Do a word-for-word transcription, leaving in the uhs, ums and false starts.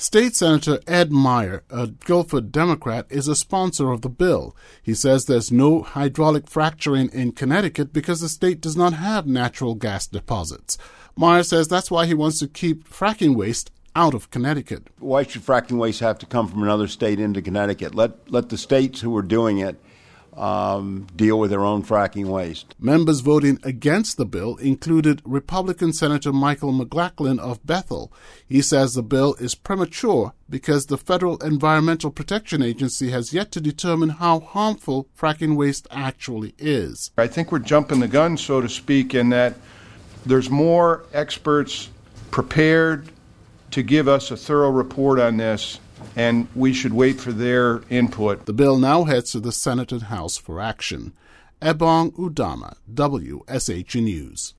State Senator Ed Meyer, a Guilford Democrat, is a sponsor of the bill. He says there's no hydraulic fracturing in Connecticut because the state does not have natural gas deposits. Meyer says that's why he wants to keep fracking waste out of Connecticut. Why should fracking waste have to come from another state into Connecticut? Let let the states who are doing it um, deal with their own fracking waste. Members voting against the bill included Republican Senator Michael McLachlan of Bethel. He says the bill is premature because the Federal Environmental Protection Agency has yet to determine how harmful fracking waste actually is. I think we're jumping the gun, so to speak, in that there's more experts prepared to give us a thorough report on this, and we should wait for their input. The bill now heads to the Senate and House for action. Ebong Udama, W S H News.